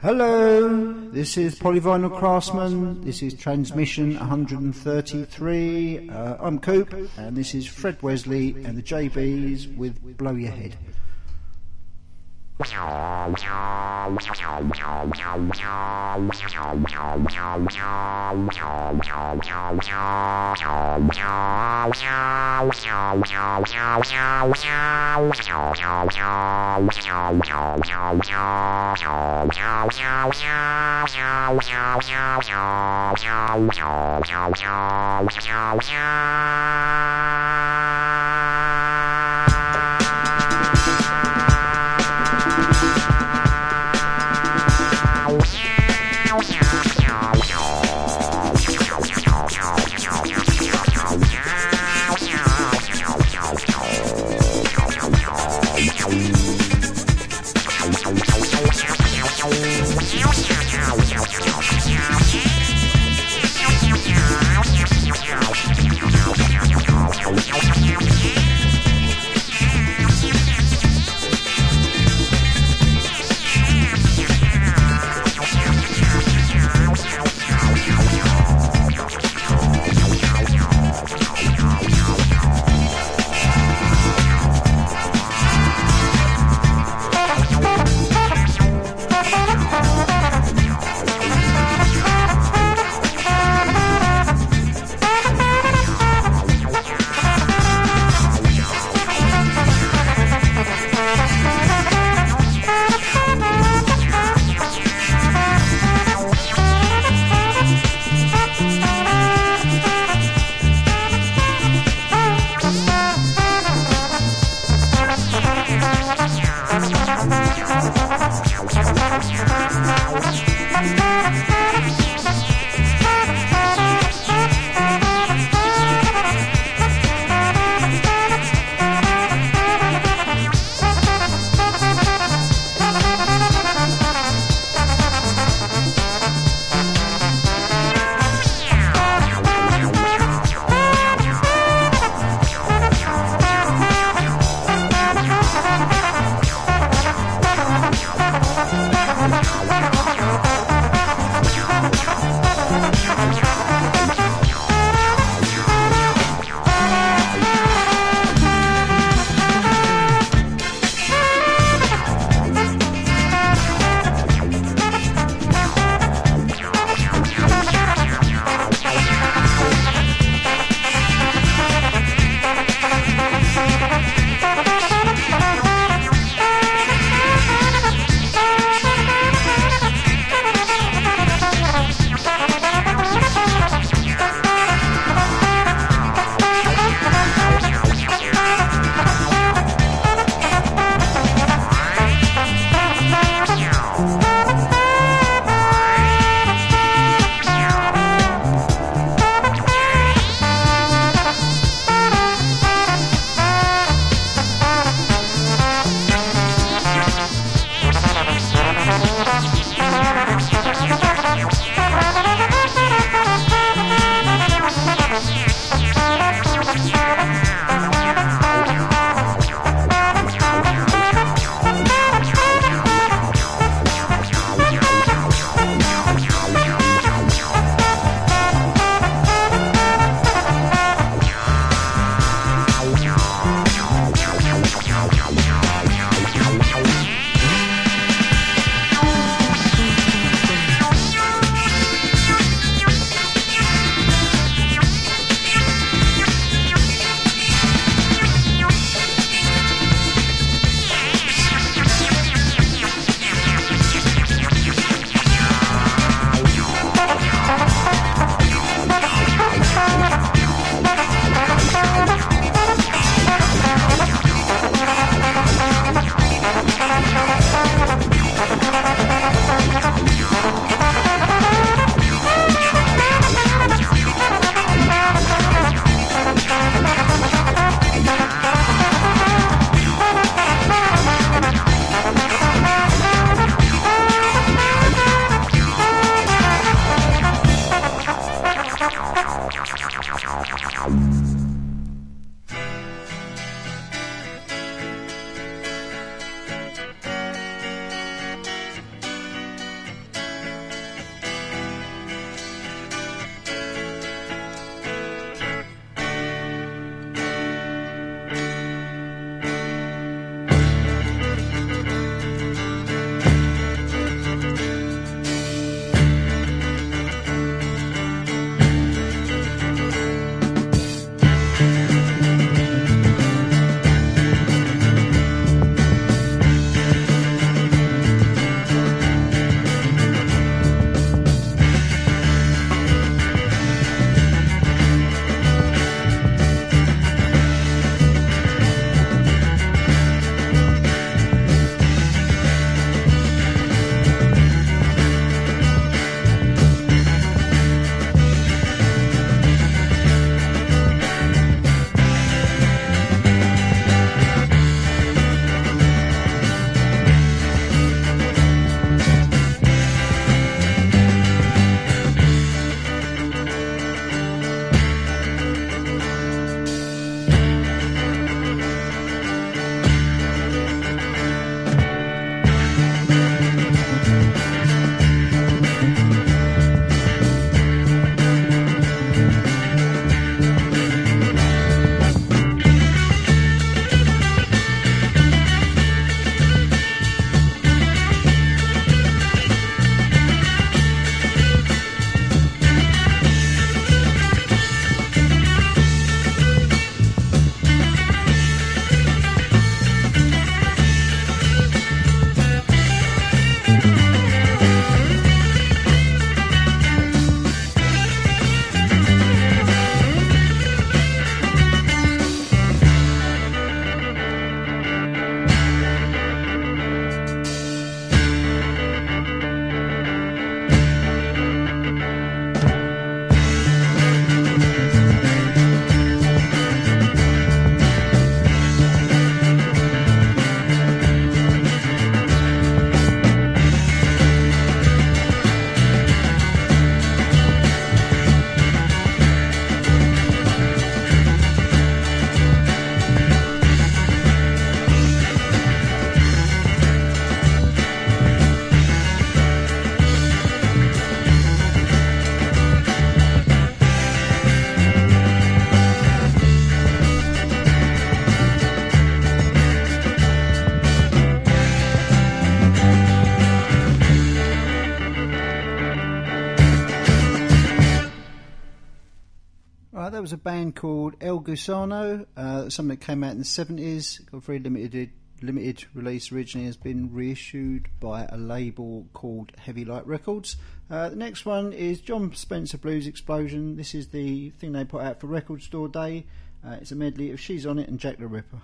Hello, this is Polyvinyl Craftsman. This is transmission 133. I'm Coop, and this is Fred Wesley and the JBs with Blow Your Head. Yeah. That was a band called El Gusano, something that came out in the 70s, got a very limited release originally, has been reissued by a label called Heavy Light Records. The next one is John Spencer Blues Explosion. This is the thing they put out for Record Store Day. It's a medley of She's On It and Jack the Ripper.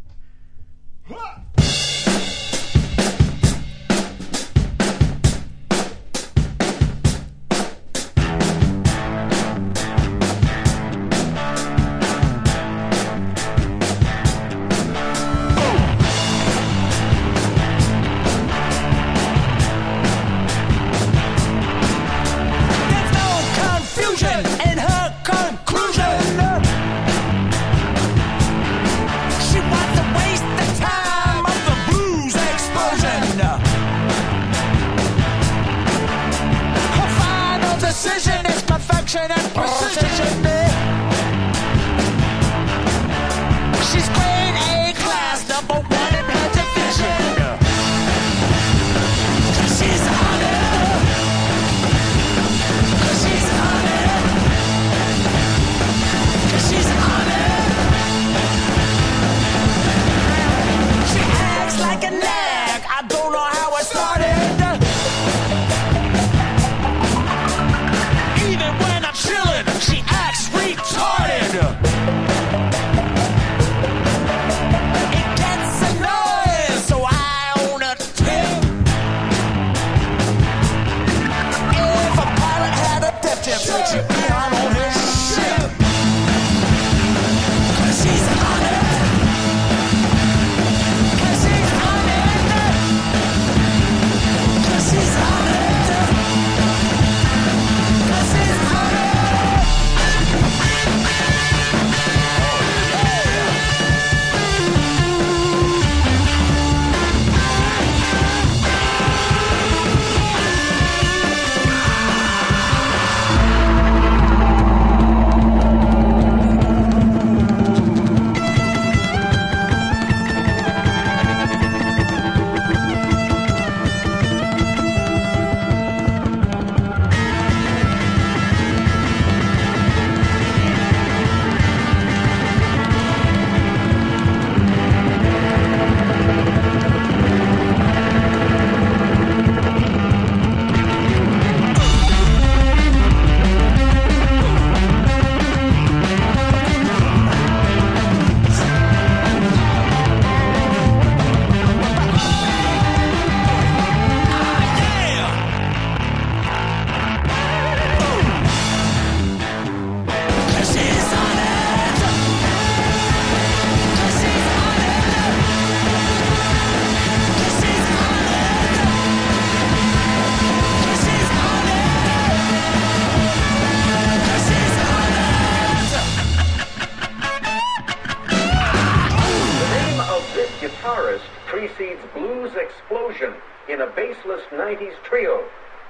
precedes Blues Explosion in a bassless 90s trio.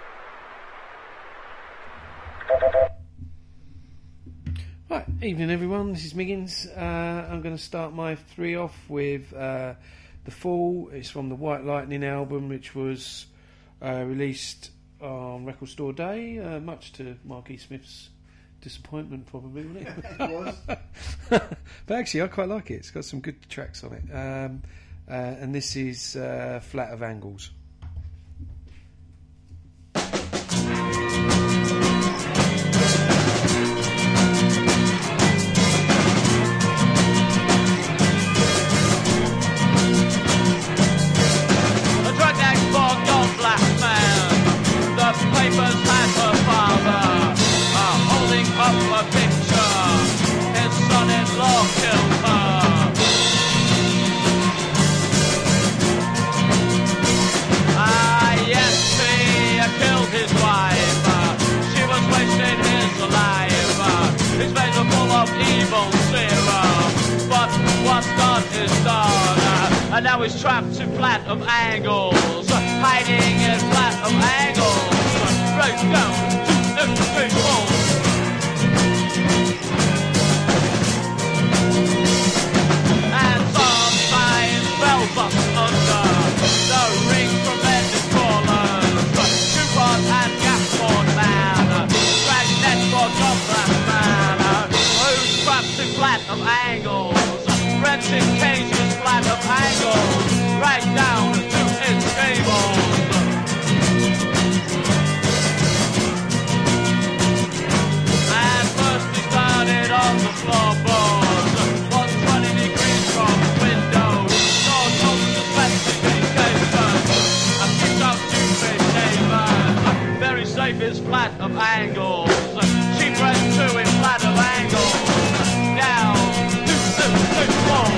Right, evening everyone, this is Miggins. I'm going to start my three off with The Fall. It's from the White Lightning album, which was released on Record Store Day, much to Mark E. Smith's disappointment probably, wasn't it? It was. But actually I quite like it, it's got some good tracks on it. And this is Flat of Angles. And now he's trapped in Flat of Angles, hiding in Flat of Angles, right down to the great hole. And sometimes bells up under the rings from bended crawlers, Coupon and Gasport man, drag net for Goblin man, shape is flat of angles. She pressed two in flat of angles. Down, two, four.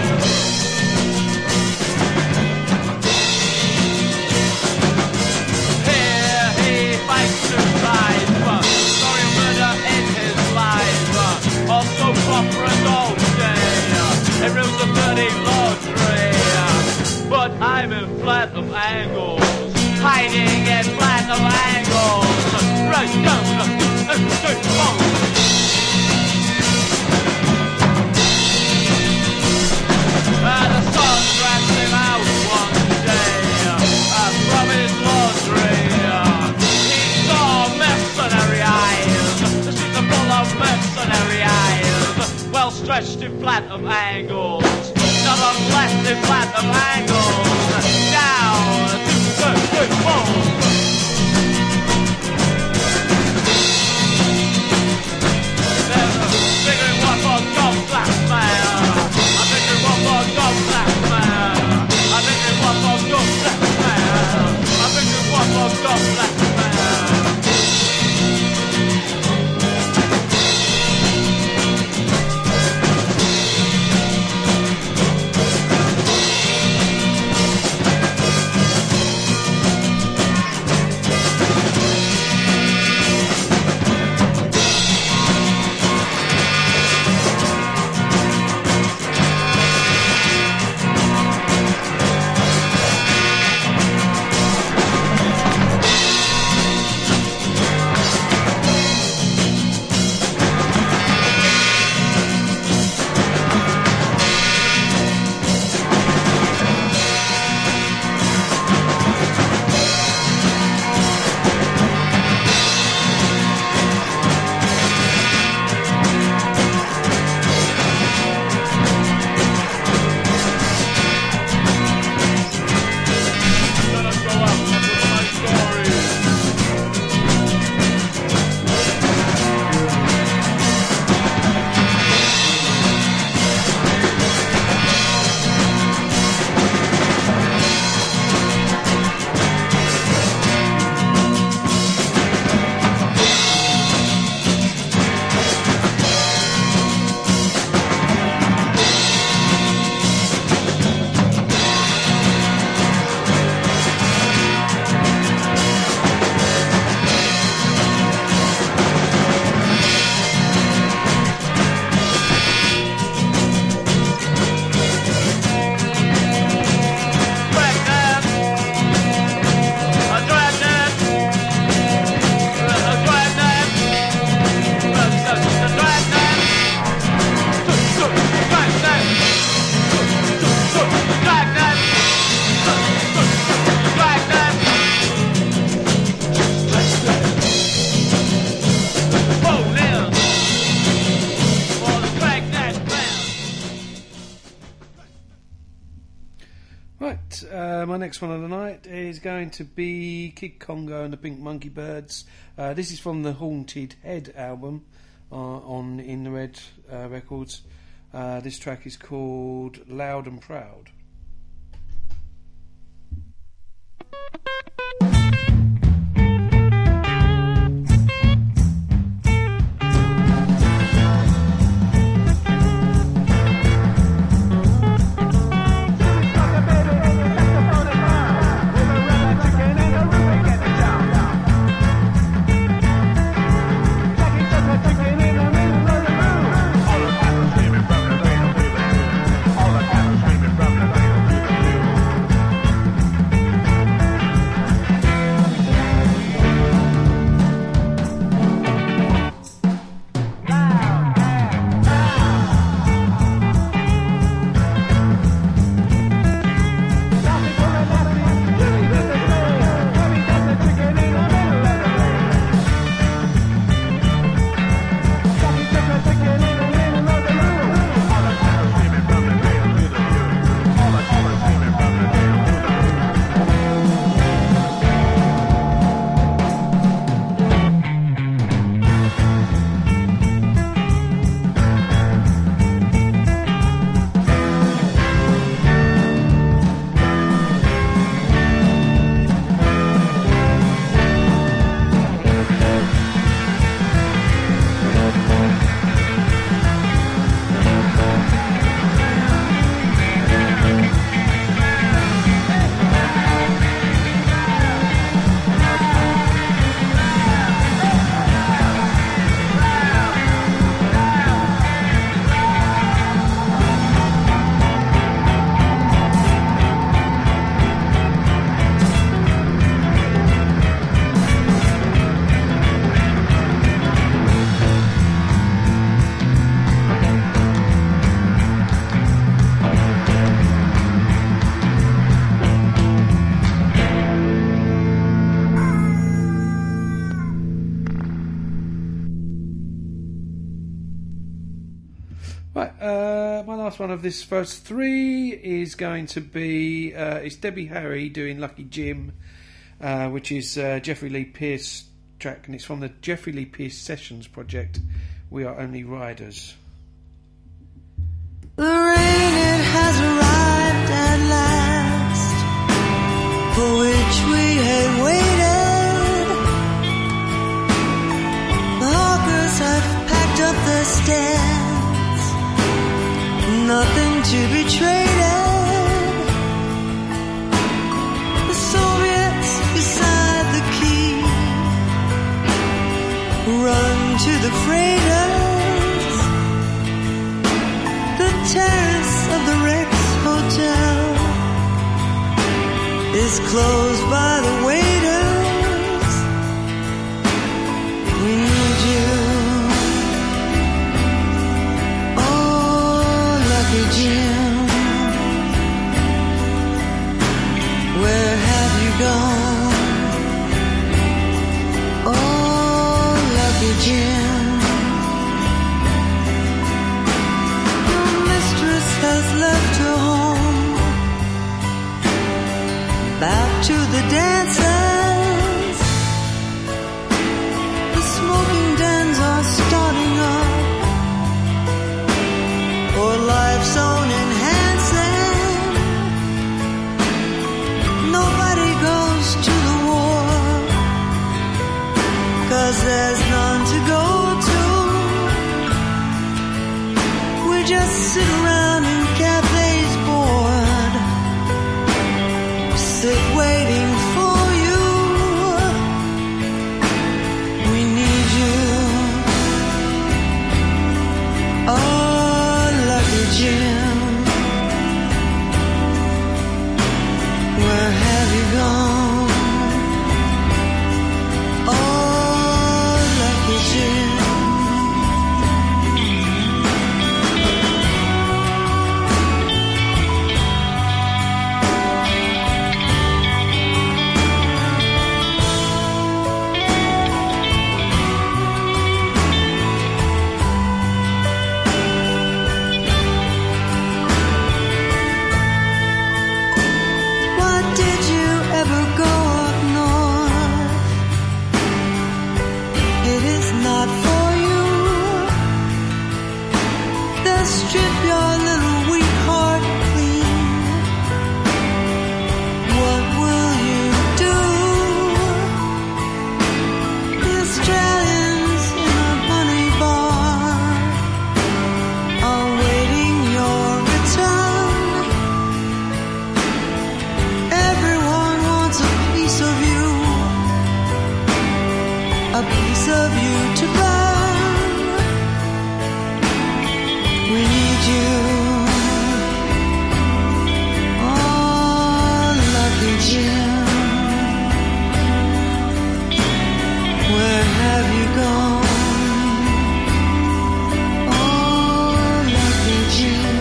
Here he fights suicide. Story of murder in his life. Also proper and all day. It rules the dirty laundry. But I'm in flat of angles. Hiding in flat of angles. Right down, the sun dragged him out one day from his laundry. He saw mercenary eyes. The streets are full of mercenary eyes. Well stretched in flat of angles. Not on left in flat of angles. Down, two, four. My next one of the night is going to be Kid Congo and the Pink Monkey Birds. This is from the Haunted Head album on In the Red Records. This track is called Loud and Proud. All the cattle screaming from the last one of this first three is going to be it's Debbie Harry doing Lucky Jim, which is Jeffrey Lee Pierce track, and it's from the Jeffrey Lee Pierce Sessions project. We Are Only Riders. The rain, it has arrived at last, for which we had waited. The hawkers have packed up their stands, nothing to be traded. The Soviets beside the quay run to the freighters. The terrace of the Rex Hotel is closed by the waiters. We need you, oh Lucky Jim. Where have you gone, oh Lucky Jim? Has left her home, back to the dances. The smoking dens are starting up, for life's own enhancing. Nobody goes to the war, 'cause there's none to go to. We just sit around in cafes bored, sit waiting for you. We need you, oh Lucky Jim. Where have you gone, oh Lucky Jim? Strip your little weak heart clean. What will you do? The Australians in a bunny bar are waiting your return. Everyone wants a piece of you, a piece of you to burn. We need you, oh Lucky Jim. Where have you gone, oh Lucky Jim?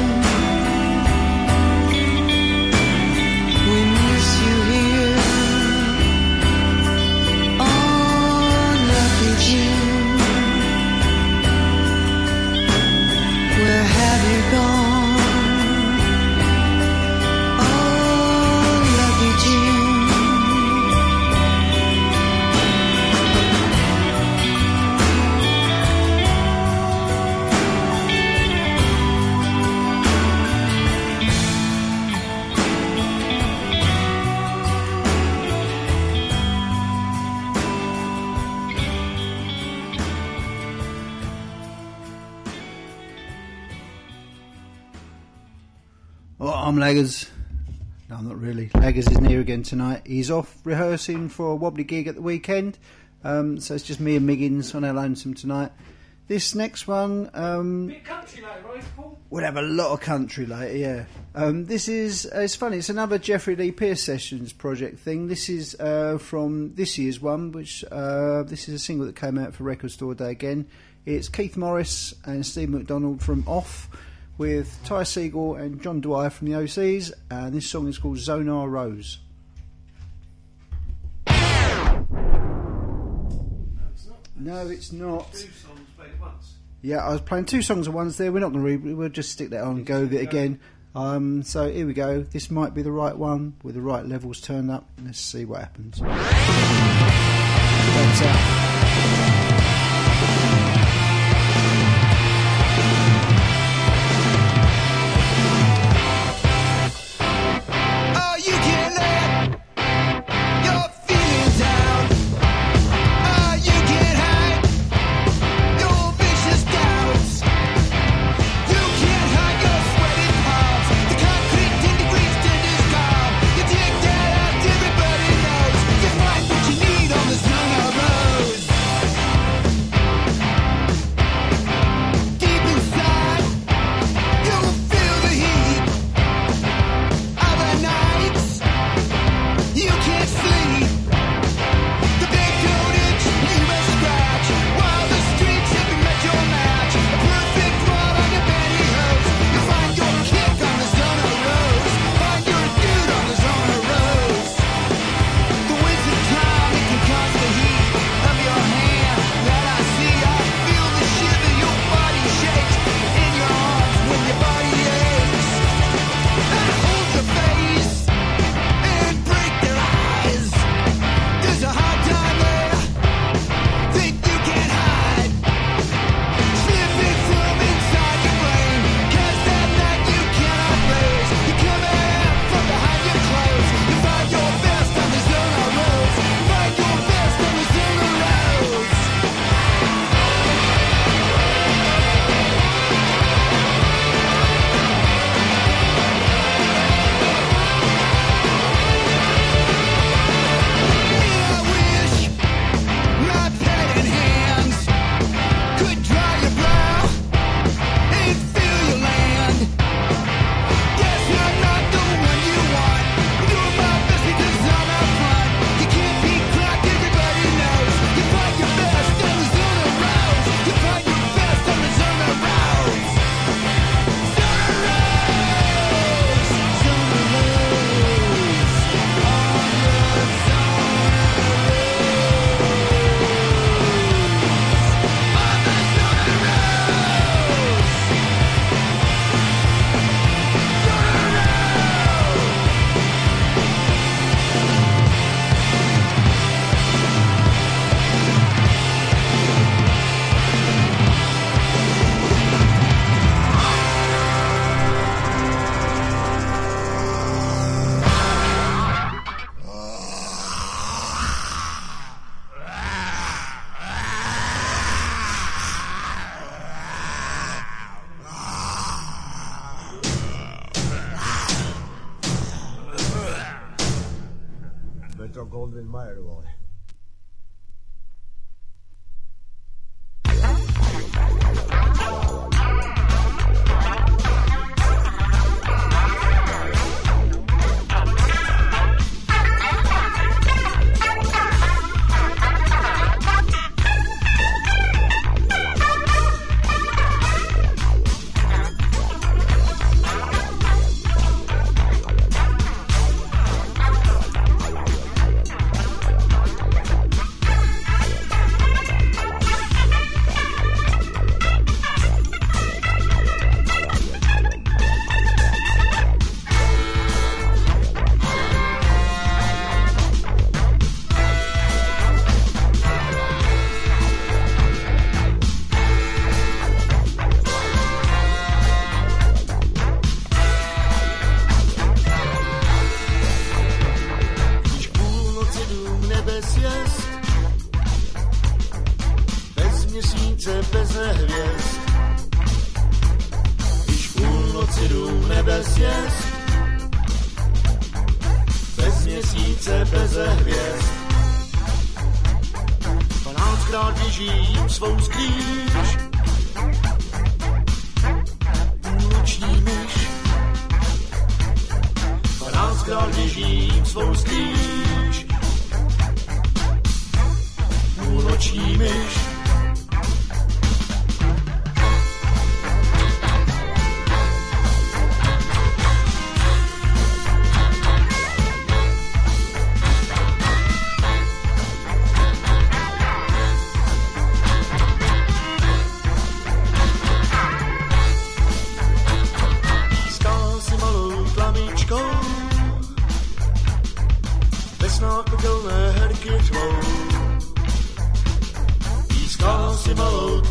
We miss you here, oh Lucky Jim. Where have you gone, oh Lucky Jim? Well, I'm Laggers. No, I'm not really. Laggers isn't here again tonight. He's off rehearsing for a wobbly gig at the weekend. So it's just me and Miggins on our lonesome tonight. This next one, Bit country later, right, Paul? we'll have a lot of country later, yeah. This is, it's funny, it's another Jeffrey Lee Pierce Sessions project thing. This is from this year's one, which this is a single that came out for Record Store Day again. It's Keith Morris and Steve McDonald from Off, with Ty Segall and John Dwyer from the OCs, and this song is called Zonar Rose. No, it's not. No, it's not. Two songs played at once. Yeah, I was playing 2 songs at once there. We're not going to we'll just stick that on and go with it again. So here we go. This might be the right one with the right levels turned up. Let's see what happens. That's out. Metro-Goldwyn-Mayer.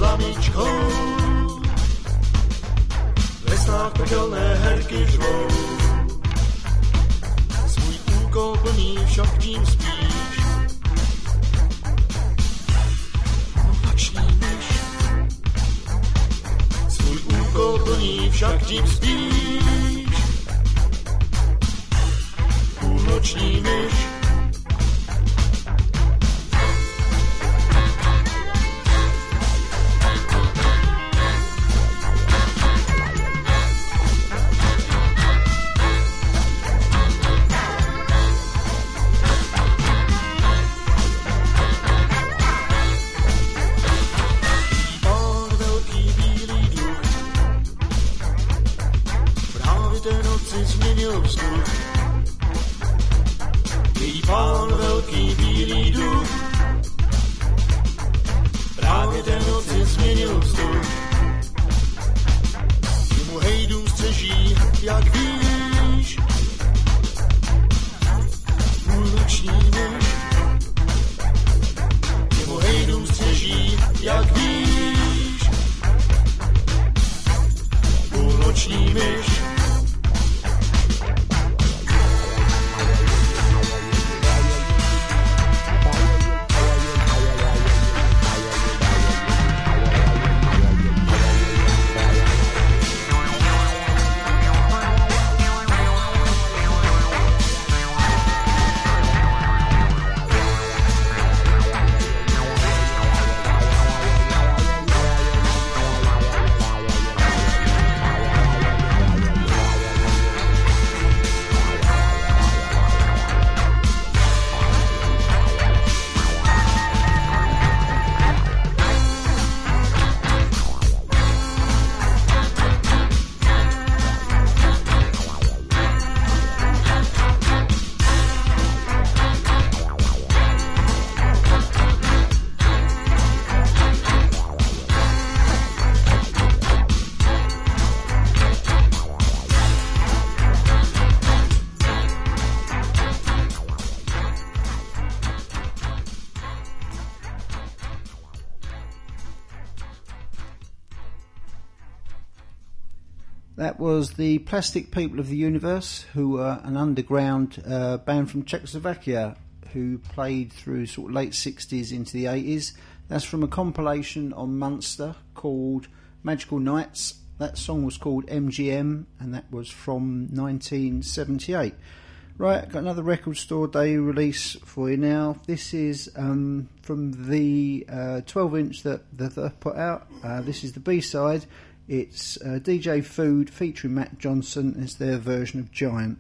tlamičkou. Ve snách pekelné herky řvou. Svůj úkol plný, však tím spíš. Noční myš. Svůj úkol plný, však tím spíš. Půlnoční myš. That was the Plastic People of the Universe, who were an underground band from Czechoslovakia who played through sort of late 60s into the 80s. That's from a compilation on Munster called Magical Nights. That song was called MGM, and that was from 1978. Right, got another Record Store Day release for you now. This is from the 12-inch that they put out. This is the B-side. It's DJ Food featuring Matt Johnson. It's their version of Giant.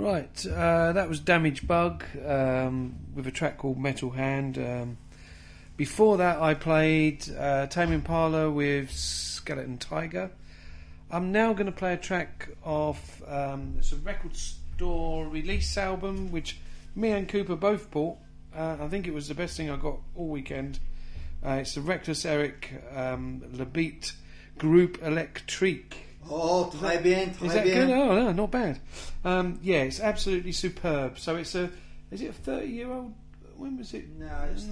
Right, that was Damage Bug with a track called Metal Hand. Before that, I played Tame Impala with Skeleton Tiger. I'm now going to play a track off it's a record store release album which me and Cooper both bought. I think it was the best thing I got all weekend. It's the Reckless Eric Le Beat Groupe Electrique. Oh, très bien, très Is that bien. good? Oh, no, not bad. Yeah, it's absolutely superb. So it's a... Is it a 30-year-old? When was it? No, it's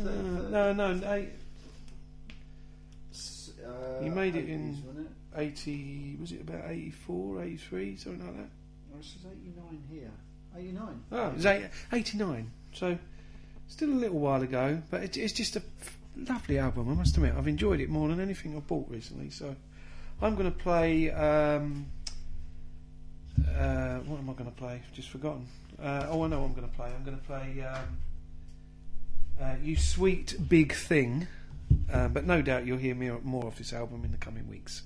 You made it 80s, in wasn't it? 80... Was it about 84, 83, something like that? Oh, it says 89 here. 89. Oh, it was 89. So still a little while ago, but it's just a lovely album, I must admit. I've enjoyed it more than anything I've bought recently. So I'm going to play... what am I going to play? Just forgotten. I know what I'm going to play. I'm going to play You Sweet Big Thing. But no doubt you'll hear more of this album in the coming weeks.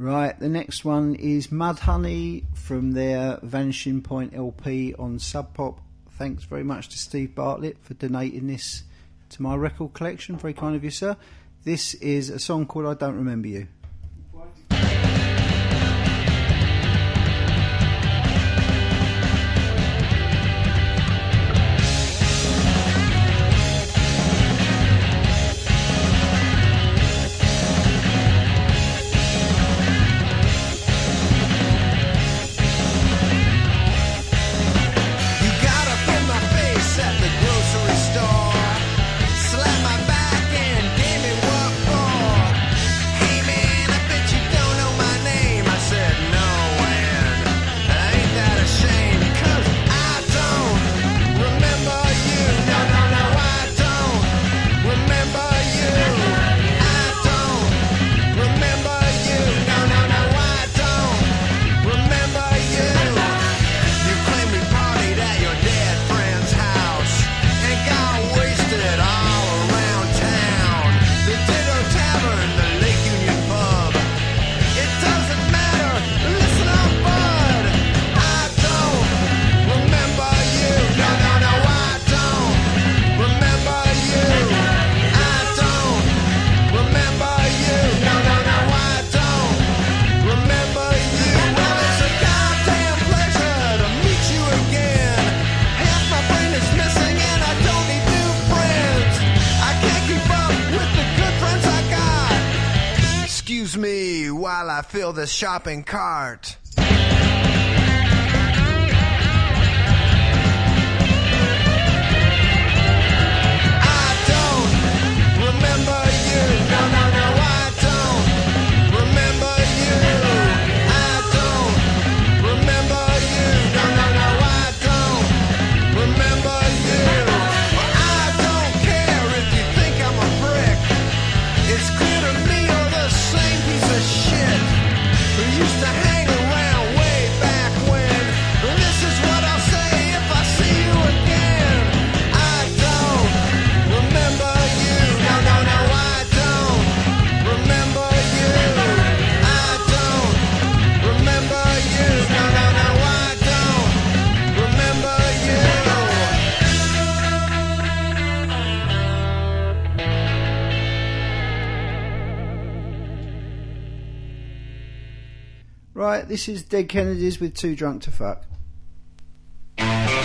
Right, the next one is Mudhoney from their Vanishing Point LP on Sub Pop. Thanks very much to Steve Bartlett for donating this to my record collection. Very kind of you, sir. This is a song called I Don't Remember You. Fill the shopping cart. Right, this is Dead Kennedys with Too Drunk to Fuck. I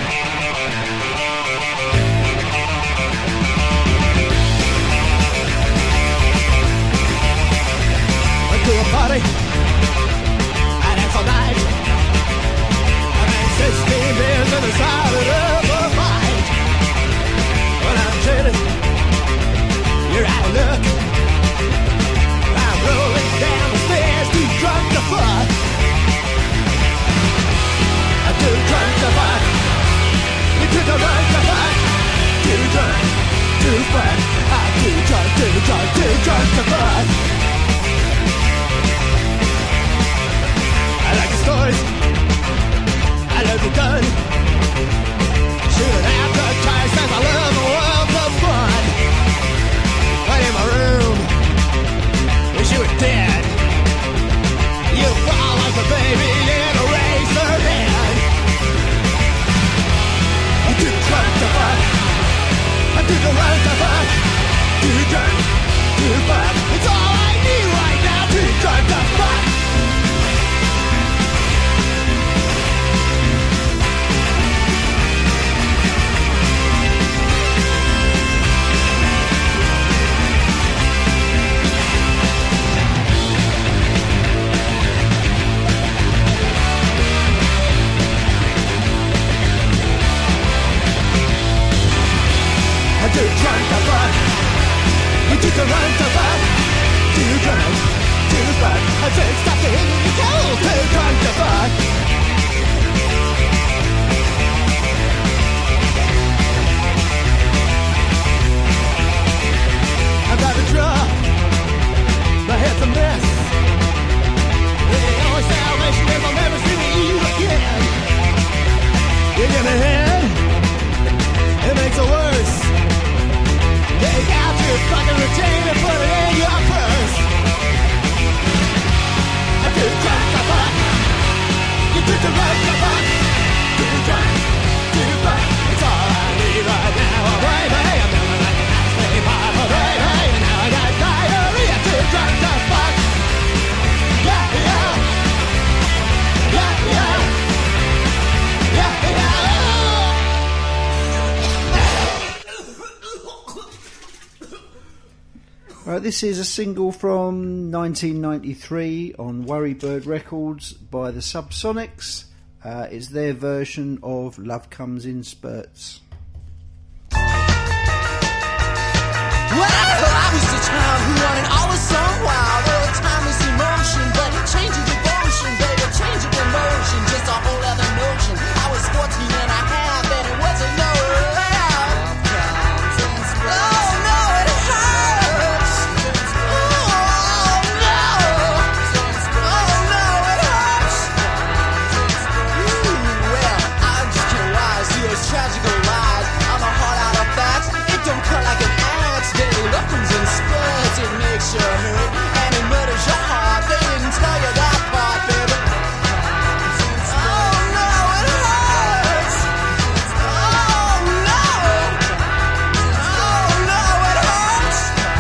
do a party, and it's all night. I made 16 beers and decided of a fight. When I'm chilling, you're out of luck. I'm rolling down the stairs, too drunk to fuck. I'm too drunk to fuck. You're too drunk to fuck. Too drunk to fuck. I'm too drunk to fuck. I like the stories, I love the gun. Shooting out the tires as I love the world of fun. Right in my room, wish you were dead. You fall like a baby in a razor head. I'm too drunk to fuck. I'm too drunk to fuck. Too drunk to fuck. It's all I need right now. Too drunk to fuck. I'm too drunk to fuck. I'm too drunk to fuck. Too drunk to fuck. I said stop the hitting the cold. Too drunk to fuck. I've got a drug. My head's a mess. The only salvation is I'll never see you again. You give me head. It makes it worse. Take out your fucking routine and put it in your purse. I'm This is a single from 1993 on Worrybird Records by the Subsonics. It's their version of Love Comes in Spurts. Well, I was the child who wanted always so wild. Well, time is emotion, but change of devotion, baby, change of emotion, just a whole other notion. I was 14 and a half, and it wasn't no love. Oh no, it hurts. Oh no, oh no, it hurts. Well, I just can't rise to those tragical lies. I'm a heart out of facts. It don't cut like an axe, baby. Love comes in spurts. It makes you hurt and it murders your heart. They didn't tell you that part, baby. Oh no, it hurts. Oh no. Oh no, it hurts.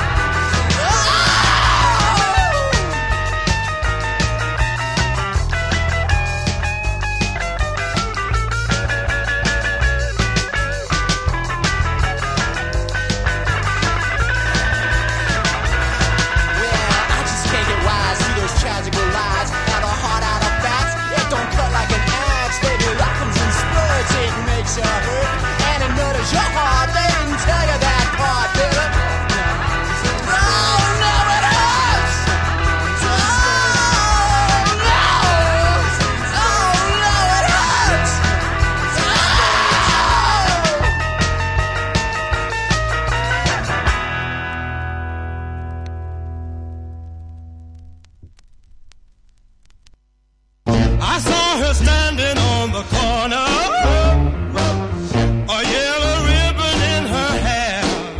Well, I just can't get wise to those tragical lies. Have a heart out of facts. It don't cut like an axe, baby. Love comes in spurts. It makes you hurt and it murders your heart. They didn't tell you that part, baby. Oh no, it hurts. Oh no. Oh no, it hurts. I saw her standing on the corner, a yellow ribbon in her hair.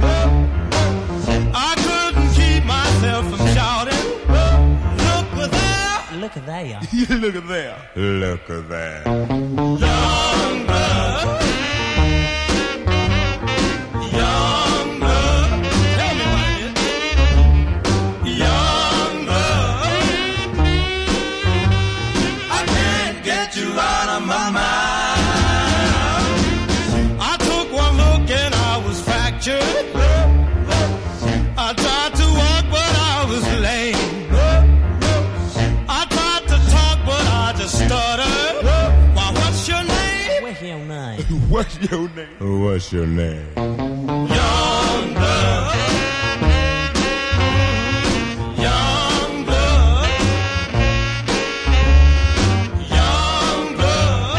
I couldn't keep myself from shouting, look at there. Look at there. Look at there. Look at there. Young blood. Young blood. Tell me what it is. Young blood. I can't get you out of my mind. I took one look and I was fractured. I tried to walk but I was lame. I tried to talk but I just stuttered. Why, what's your name? What's your name? What's your name? What's your name? Young blood. Young blood. Young blood.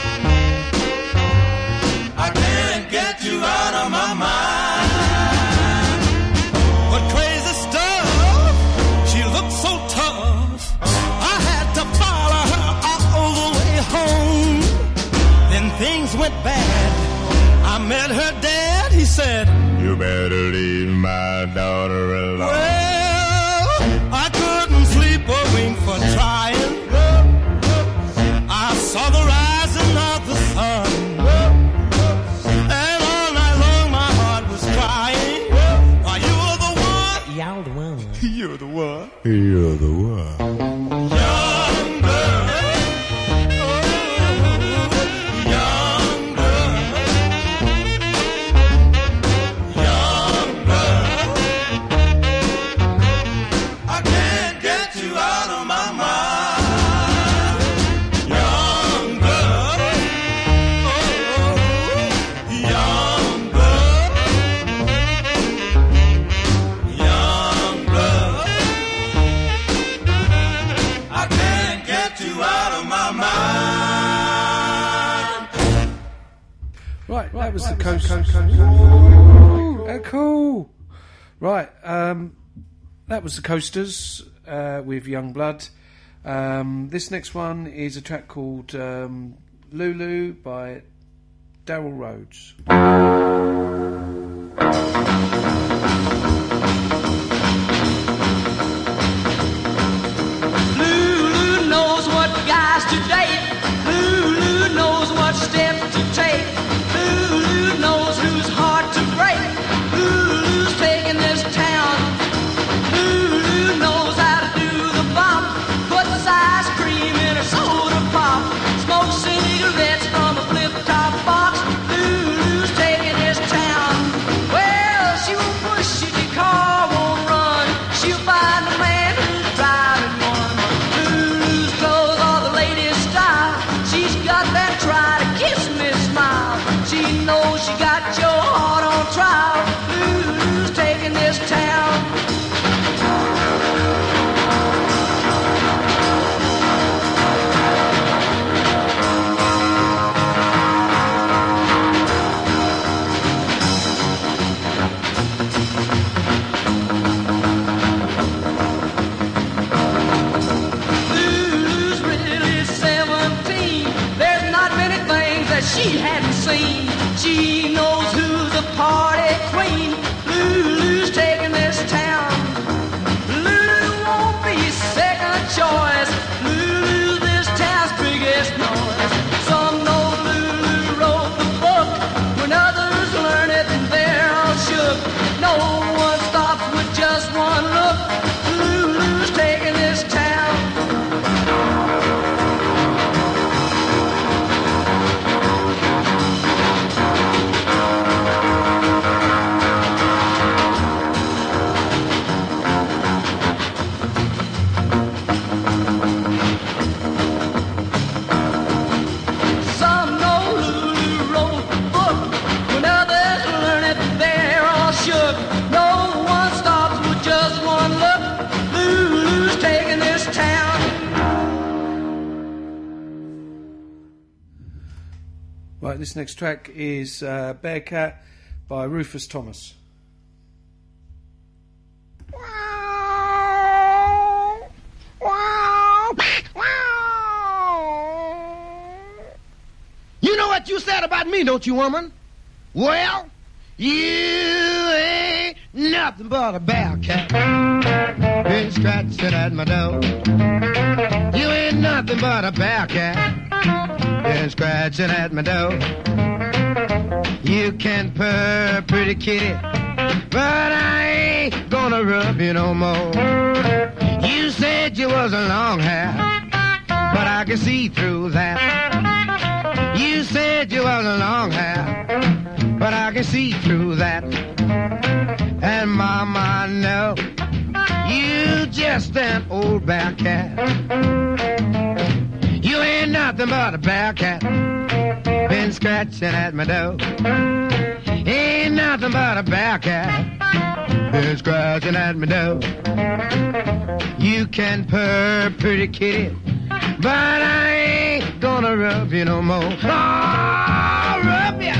I can't get you out of my mind. What crazy stuff. She looked so tough. I had to follow her all the way home. Then things went bad. I met her dad. He said, you better leave my daughter alone. Well, I couldn't sleep a wink for trying. I saw the rising of the sun. And all night long my heart was crying. Why, you were the one. You're the one. You're the one. You're the one. Young blood. Oh, young blood. Young blood. I can't get you out of my mind. Young blood. Oh, young blood. Young blood. I can't get you out of my mind. Right, that was the coast. Ooh, cool. Right, that was the Coasters with Young Blood. This next one is a track called Lulu by Daryl Rhodes. Lulu knows what guys to date. Lulu knows what step to take. Lulu knows whose heart to break. Lulu's taking this town. Lulu knows how to do the bop. Puts ice cream in her soda pop. Smokes cigarettes from a flip-top box. Lulu's taking this town. Well, Right, this next track is Bearcat by Rufus Thomas. You know what you said about me, don't you, woman? Well, you ain't nothing but a bearcat. Been scratching at my door. You ain't nothing but a bearcat. Been scratching at my door. You can purr, pretty kitty, but I ain't gonna rub you no more. You said you was a long hair, but I can see through that. You said you was a long hair, but I can see through that. And mama, no, you just an old bearcat. You ain't nothing but a bearcat. Been scratching at my door. Ain't nothing but a bearcat. Been scratching at my door. You can purr, pretty kitty, but I ain't gonna rub you no more. Oh, rub ya.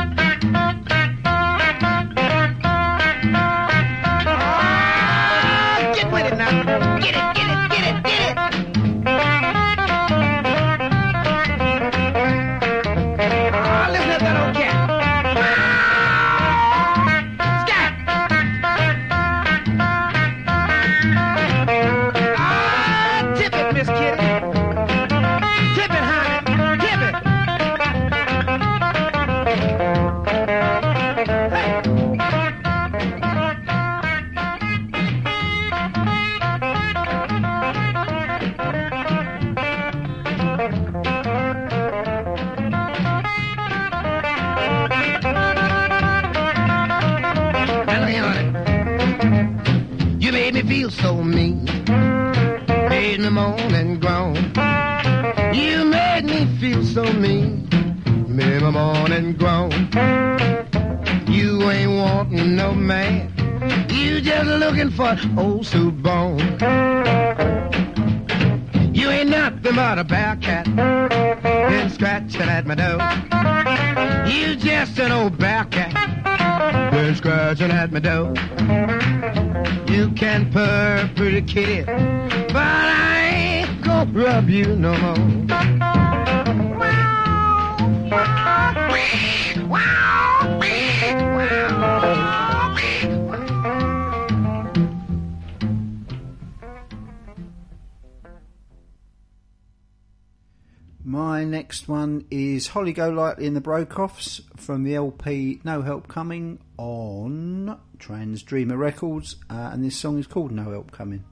Oh, get with it now. Get it, get it, get it, get it. Oh, listen to that old cat. Miss Kitty. Tip it, honey. Tip it. Now, look here, honey. You made me feel so mean. Made me moan and groan. You made me feel so mean. Made me moan and groan. You ain't wanting no man. You just looking for old soup bone. You ain't nothing but a bearcat. Been scratching at my door. You just an old bearcat. Been scratching at my door. You can purr, pretty kitty, but I ain't gonna rub you no more. My next one is Holly Golightly and the Broke-Offs from the LP No Help Coming on Trans Dreamer Records, and this song is called No Help Coming.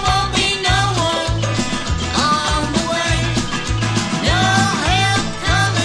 No help coming.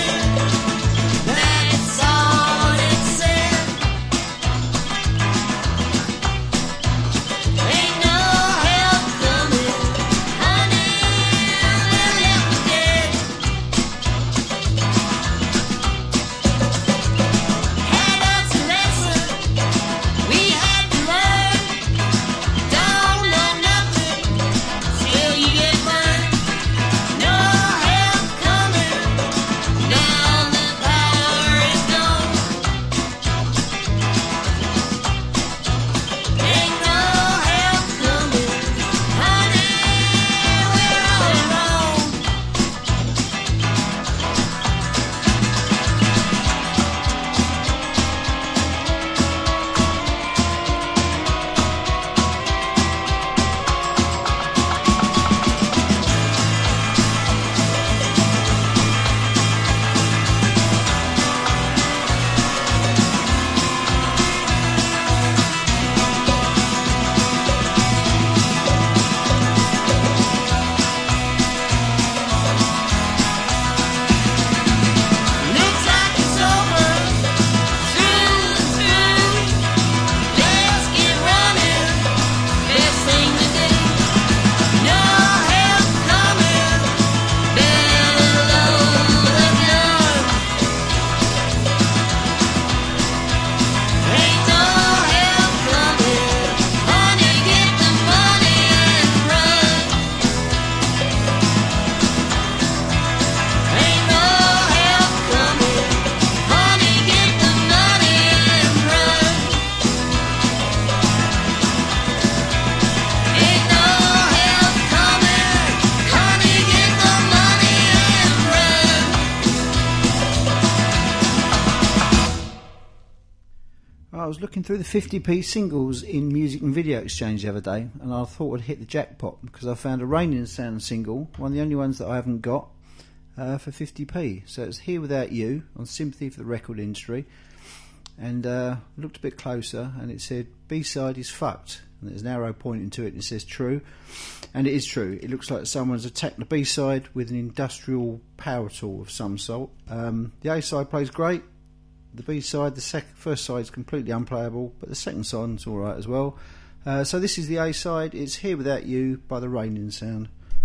was looking through the 50p singles in Music and Video Exchange the other day, and I thought I'd hit the jackpot because I found a Raining Sound single, one of the only ones that I haven't got, for 50p. So it's Here Without You on Sympathy for the Record Industry, and looked a bit closer, and it said B-side is fucked, and there's an arrow pointing to it, and it says true, and it is true. It looks like someone's attacked the B-side with an industrial power tool of some sort. The A-side plays great. The B-side, the first side is completely unplayable, but the second side's alright as well. So this is the A-side. It's Here Without You by the Raining Sound.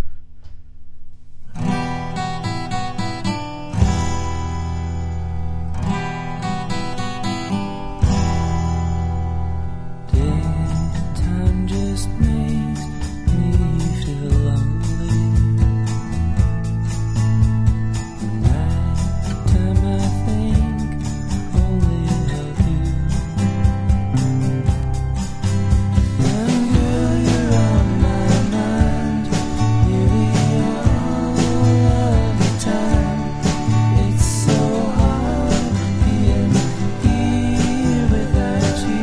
Daytime just makes me feel lonely. Nighttime I think only of you. And girl, you're on my mind nearly all of the time. It's so hard being here without you.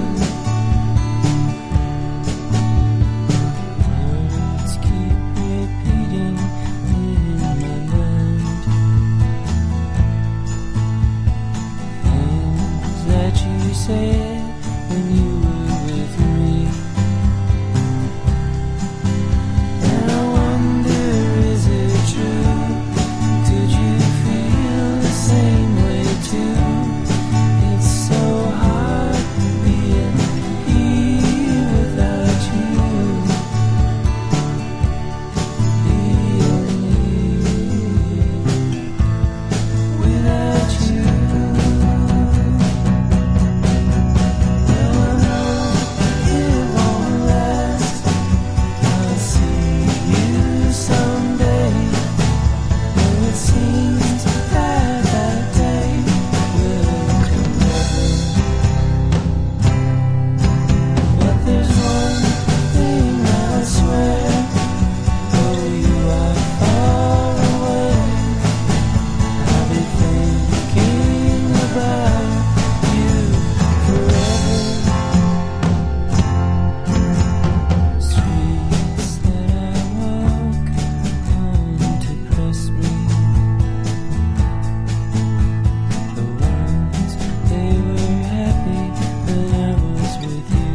Words keep repeating in my mind. Things that you said when you were with me. And I wonder, is it true? Did you feel the same way too? It's so hard being here without you. Being here without you. Well, I know it won't last. I'll see you someday. Though it seems that that day will come never. But there's one thing I swear. Though you are far away, I'll be thinking about you forever. Streets that I walk on depress me. The ones, they were happy when I was with you.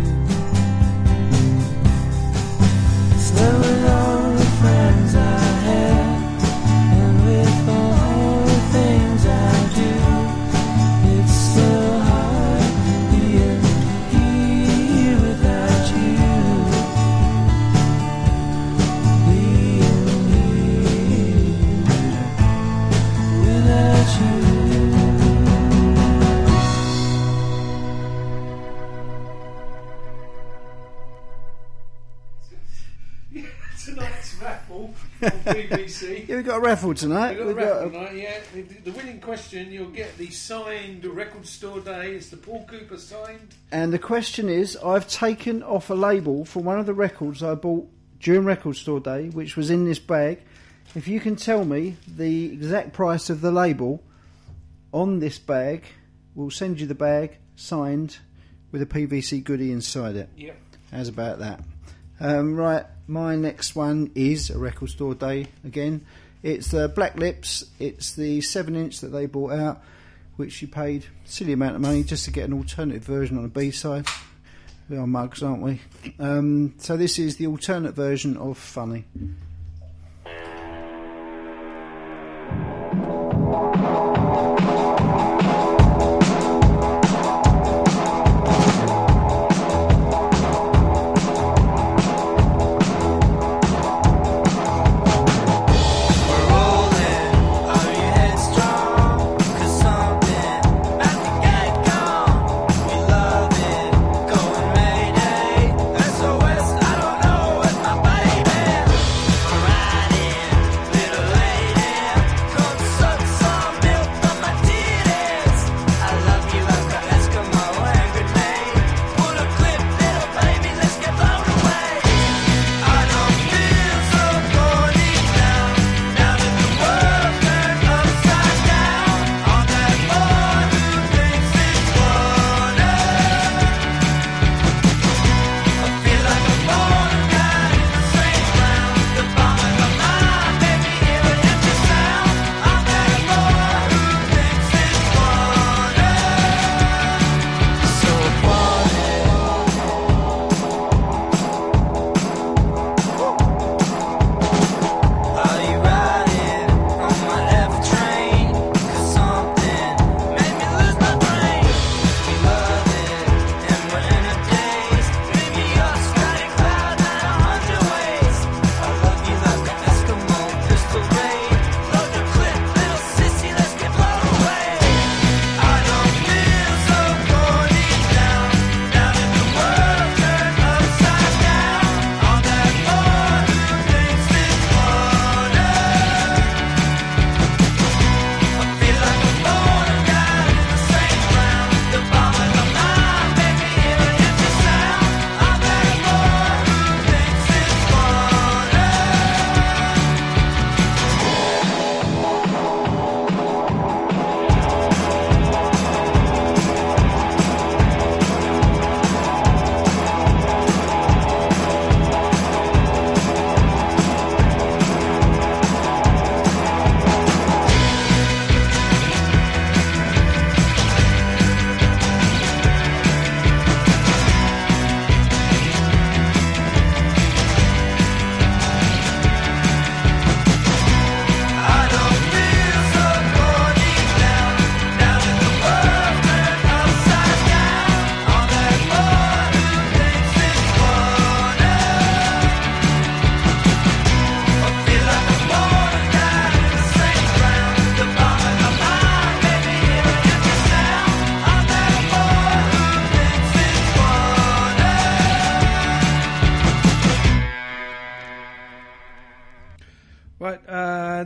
Still with all the friends I had, and with all the things I do, it's still hard being here without you. Being here without you. Tonight's raffle on BBC. Yeah, we've got a raffle tonight. We've got a raffle tonight, yeah. The winning question, you'll get the signed Record Store Day. It's the Paul Cooper signed. And the question is, I've taken off a label from one of the records I bought during Record Store Day, which was in this bag. If you can tell me the exact price of the label on this bag, we'll send you the bag signed with a PVC goodie inside it. Yep. How's about that? Right, my next one is a Record Store Day again. It's the Black Lips. It's the 7-inch that they brought out, which you paid a silly amount of money just to get an alternative version on the B-side. We are mugs, aren't we? So this is the alternate version of Funny. Riding, little lady, come suck some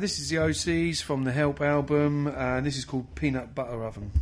This is the OCs from the Help album, and this is called Peanut Butter Oven.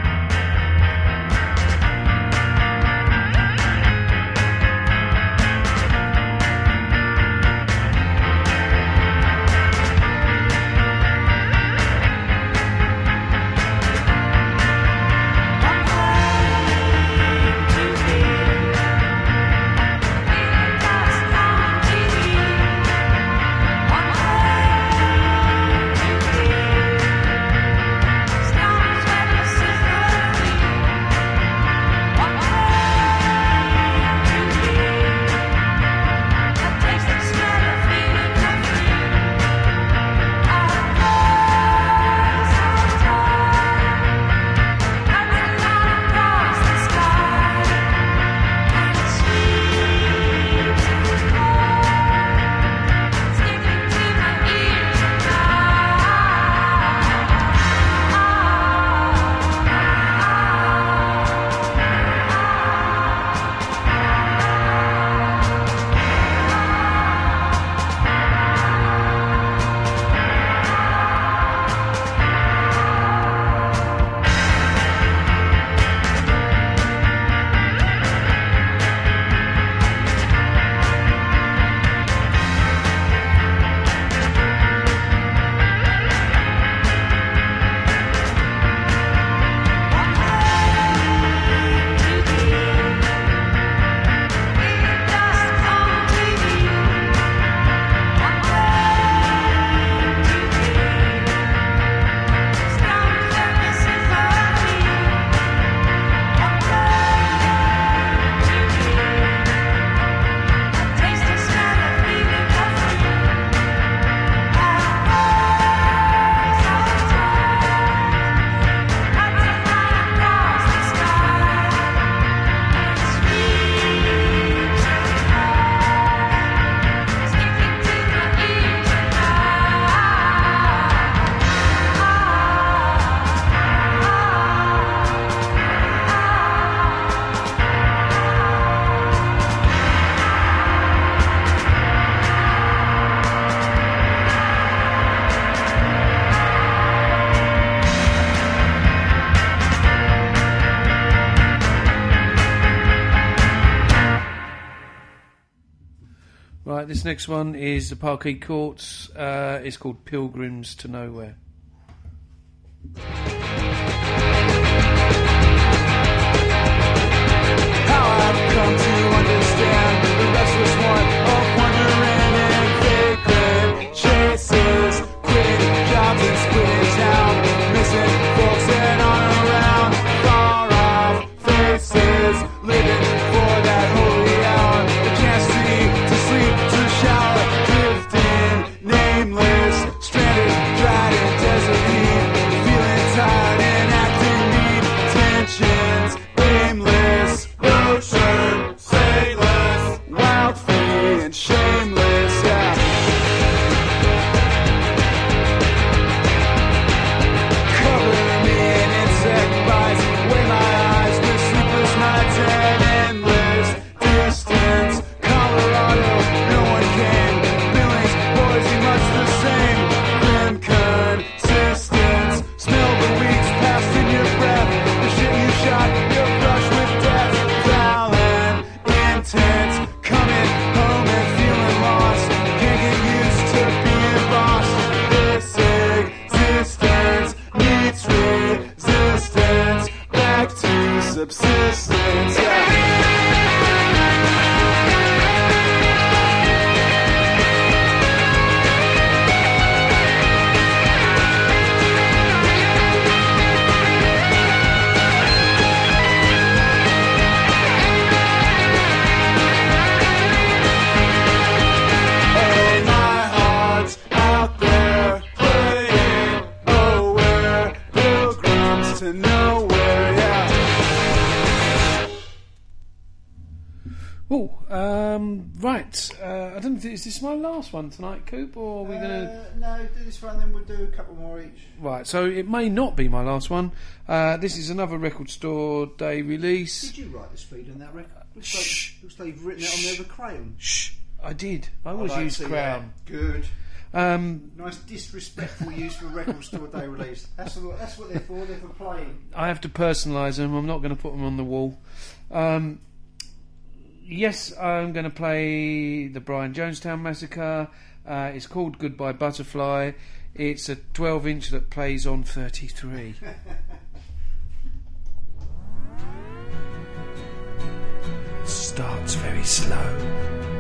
Right, this next one is the Parquet Courts. It's called Pilgrims to Nowhere. How I've come to understand the restless want of wandering and vagrant chases, quitting jobs and splitting town, missing folks and on around, far off faces, living for that holy hour, the chance to sleep, to shower, drifting, nameless, stranded, dried and desert heat, feeling tired and acting neat, tensions, aimless, ocean, sailors, wild, free and shameless, yeah. Cover me in insect bites, weigh my eyes with sleepless nights and endless distance. Colorado, no one came. Billings, Boise, much the same. Grim consistence, smell the weeks passed in your breath. The shit you shot, your brush with death. Violent, intense, coming home and feeling lost. Can't get used to being lost. This existence needs resistance. Back to subsistence, yeah. Oh, my heart's out there playing. Oh, we're pilgrims to nowhere, yeah. Oh, right. I don't know. Is this my last one tonight, Coop, or are we gonna? No, do this one, then we'll do a couple more each. Right. So it may not be my last one. This is another Record Store Day release. Did you write the speed on that record? Shh. Looks like you've written it on there with a crayon. Shh. I did. I I always like use to see Crown. that. Good. Nice disrespectful use for a record store day release. That's what they're for. They're for playing. I have to personalise them. I'm not going to put them on the wall. Yes, I'm going to play the Brian Jonestown Massacre. It's called Goodbye Butterfly. It's a 12-inch that plays on 33. Starts very slow.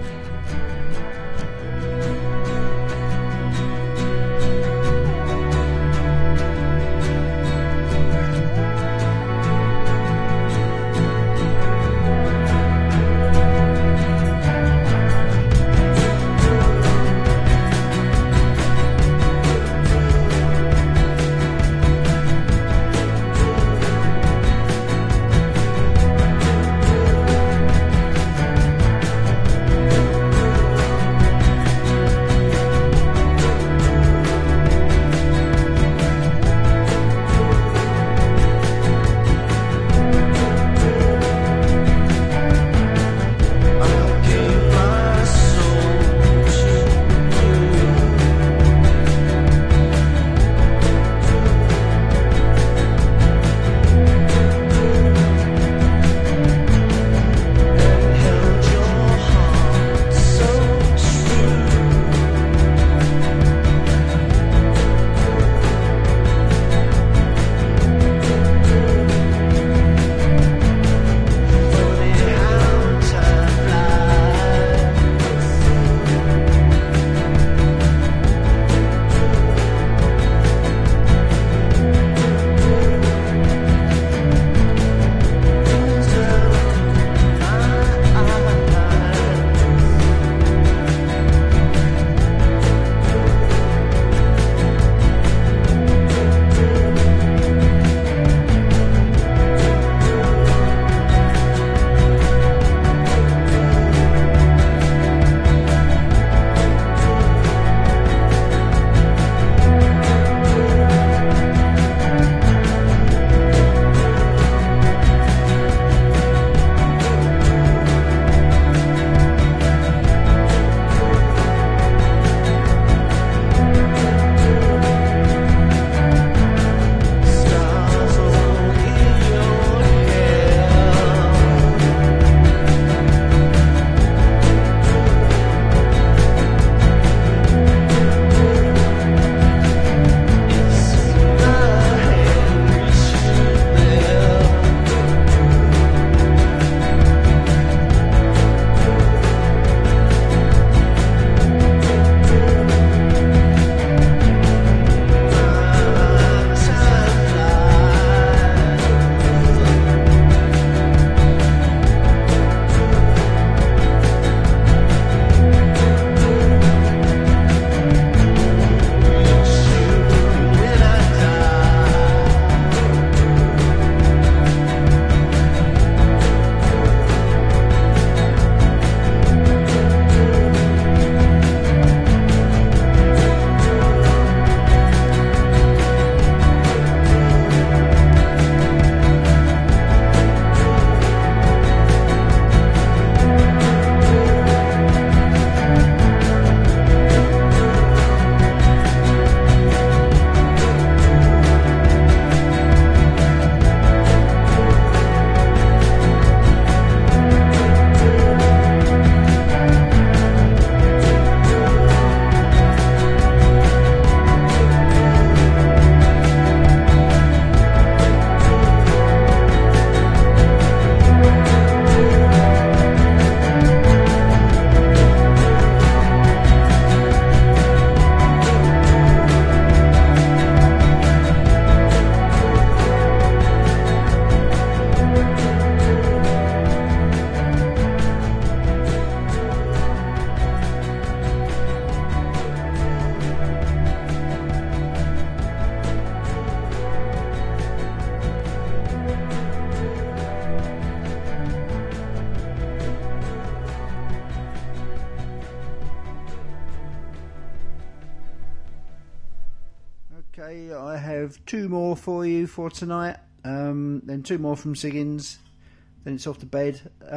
Okay, I have two more for you for tonight. Then two more from Siggins. Then it's off to bed.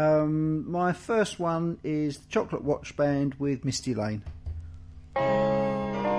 My first one is the Chocolate Watch Band with Misty Lane.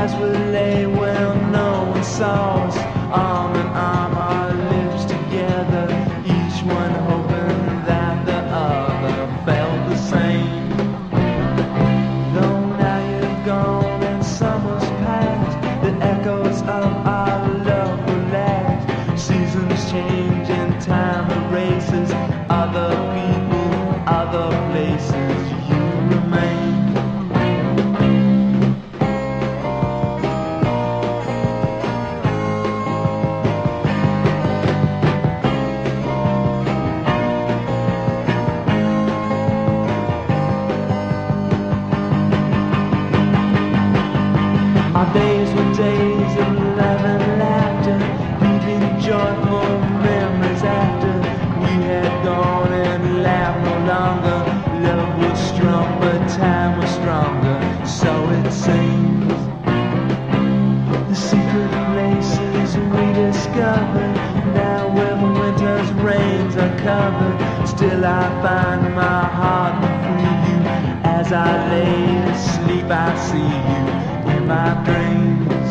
as we lay where no one saw us, arm in arm, our lips together, each one hoping that the other felt the same. Though now you're gone and summer's past, the echoes of our love will last. Seasons change and time erases other people, other places, you remain. Our days were days of love and laughter, leaving joyful memories after we had gone and laughed no longer. Love was strong, but time was stronger, so it seems. The secret places we discovered, now where the winter's rains are covered, still I find my heart to free you. As I lay asleep, I see you in my dreams.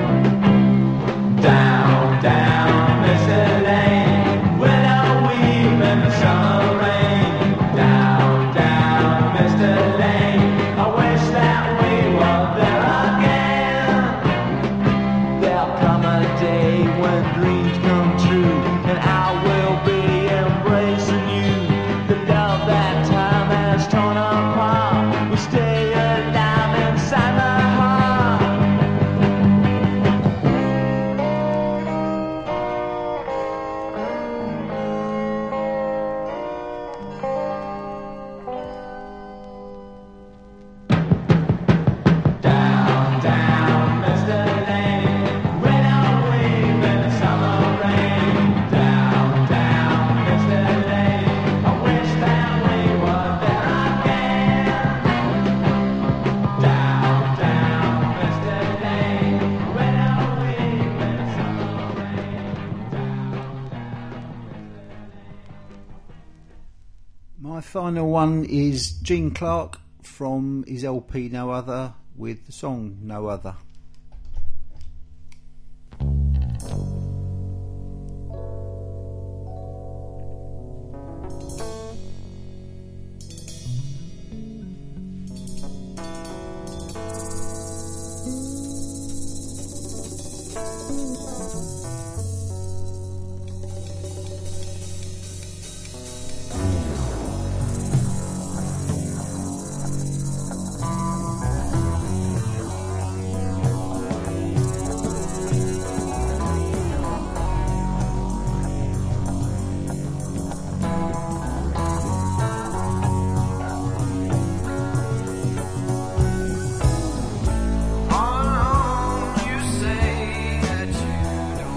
Down, down, Mr. Lane, where are we in the summer rain? Down, down, Mr. Lane, I wish that we were there again. There'll come a day when dreams come true, and I will be embracing you. The love that time has torn apart will stay alive inside my heart. Down, down, Mr. Lane, when are we in the summer rain? Down, down, Mr. Lane, I wish that we were there again. Down, down, Mr. Lane, when are we in the summer rain? My final one is Gene Clark from his LP No Other with the song No Other. All alone, you say that you don't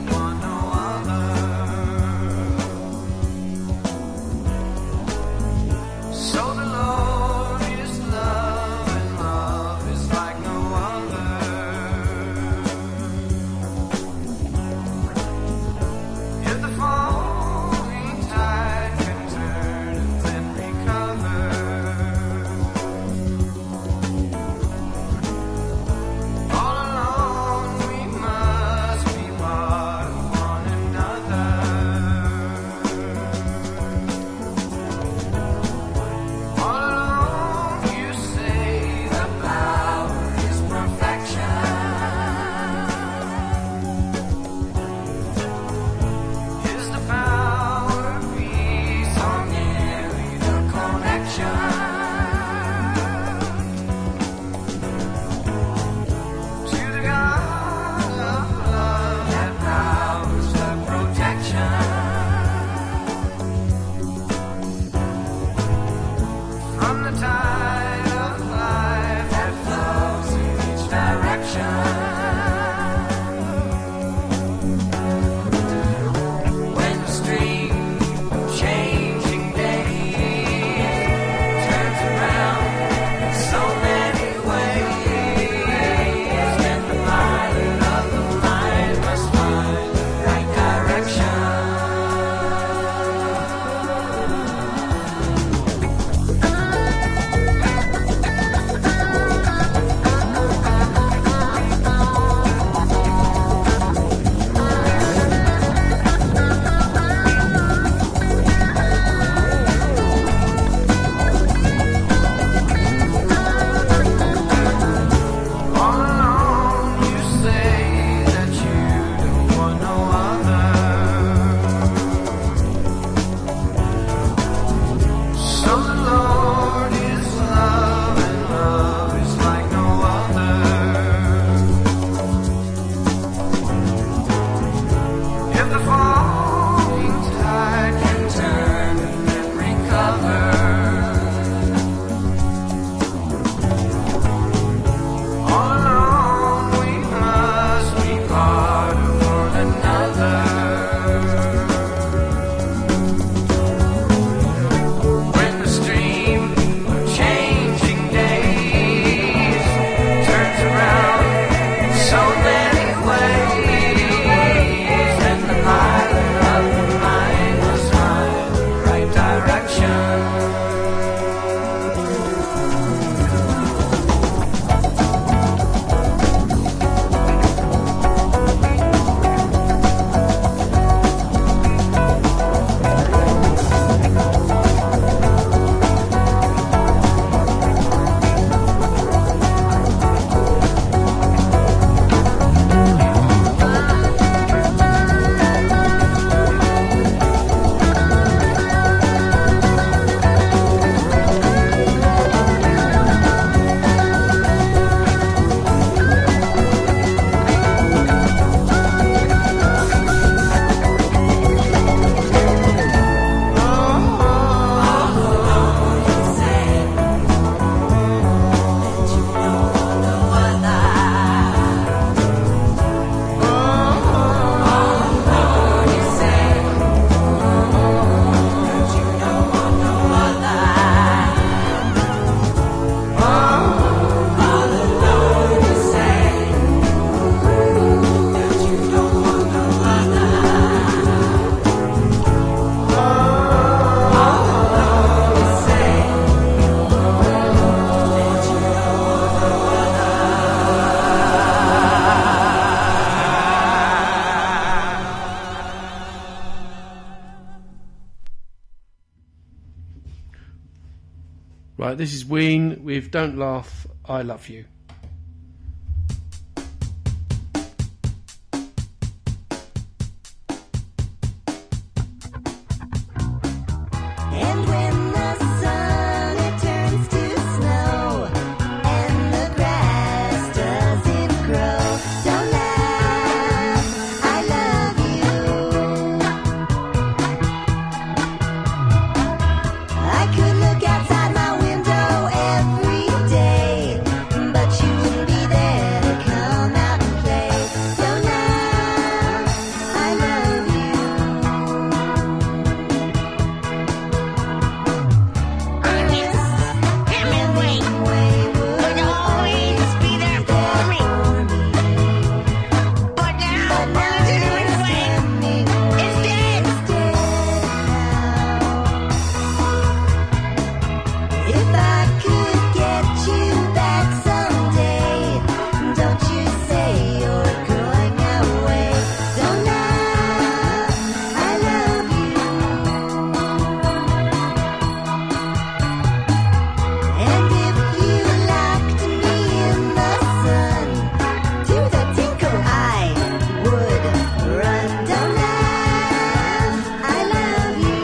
Right, this is Ween with Don't Laugh, I Love You. And when the sun it turns to snow and the grass doesn't grow, don't laugh, I love you. I could look outside my window every day, but you wouldn't be there to come out and play. Don't laugh, I love you. If I could get you back someday, don't you say you're going away. Don't laugh, I love you. And if you locked me in the sun, to the tinkle I would run. Don't laugh, I love you.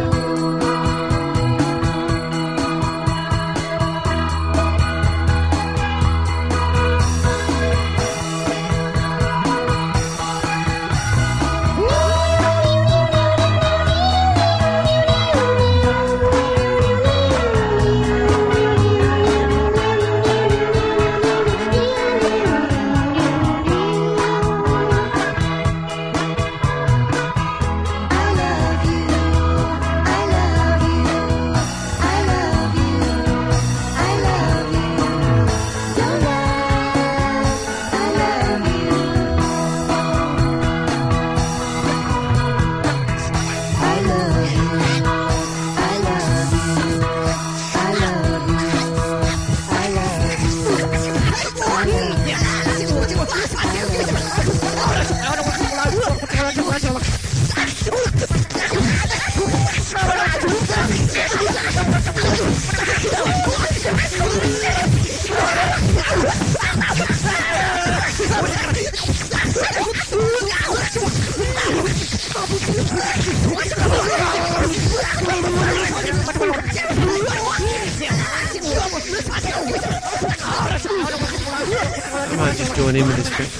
I might just join in with this bit.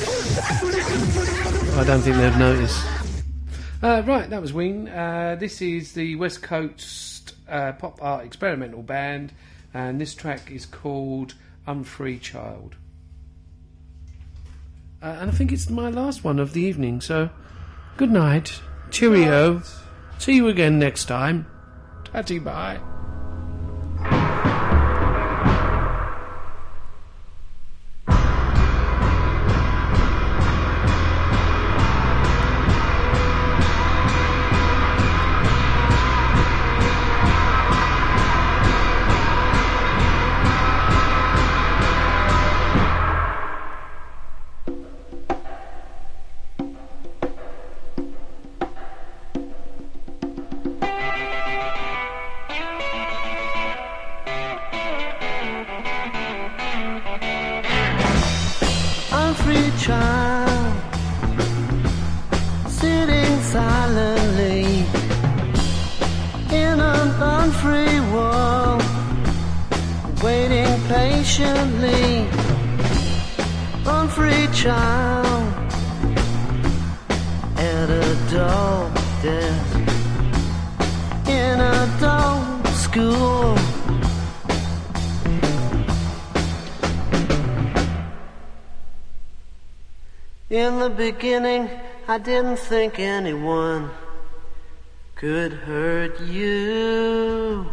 I don't think they'd notice. Right, that was Ween. This is the West Coast pop art experimental band, and this track is called Unfree Child. And I think it's my last one of the evening, so good night, cheerio, see you again next time, tatty bye. Unfree child, sitting silently in an unfree world, waiting patiently. Unfree child at a dull desk in a dull school. In the beginning, I didn't think anyone could hurt you.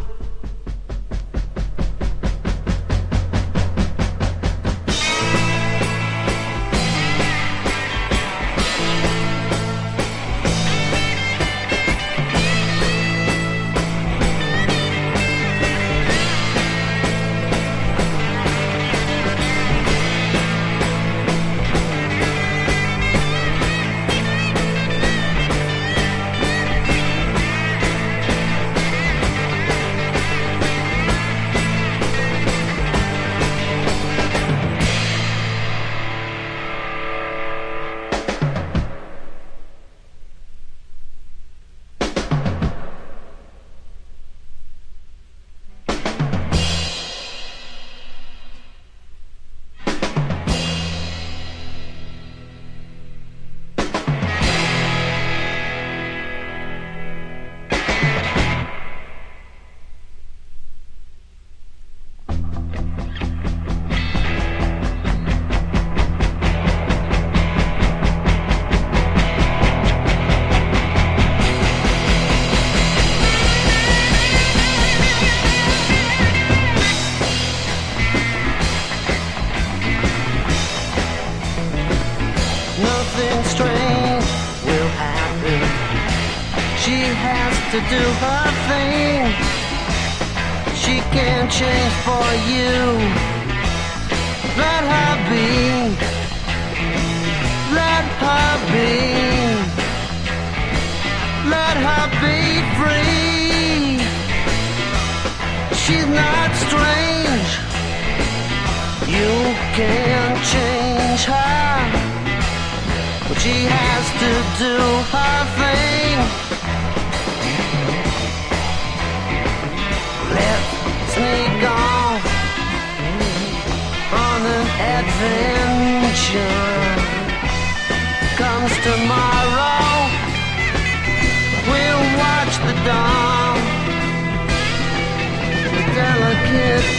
something strange will happen. She has to do her thing. She can't change for you. Let her be. Let her be. Let her be free. She's not strange. You can't change her. But she has to do her thing. Let's sneak off on an adventure. Comes tomorrow, we'll watch the dawn. The delicate